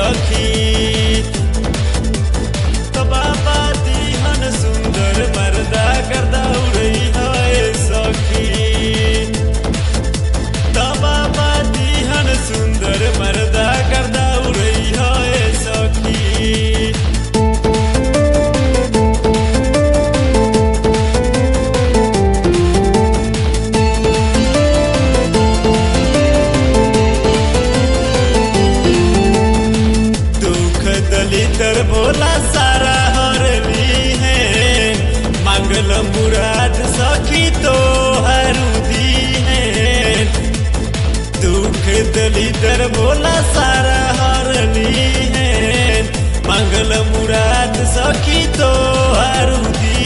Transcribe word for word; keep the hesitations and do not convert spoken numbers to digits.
सखी। तो बाबा दीहन सुंदर मर्दा गर्दा उड़ई है सखी। तो बाबा दीहन सुंदर मर्दा गर्दा उड़ई है सखी। दलितर भोला सारा हरली है मंगल मुराद सखी तो हरुदी है। दुख दलितर भोला सारा हरली है मंगल मुराद सखी तो हरुदी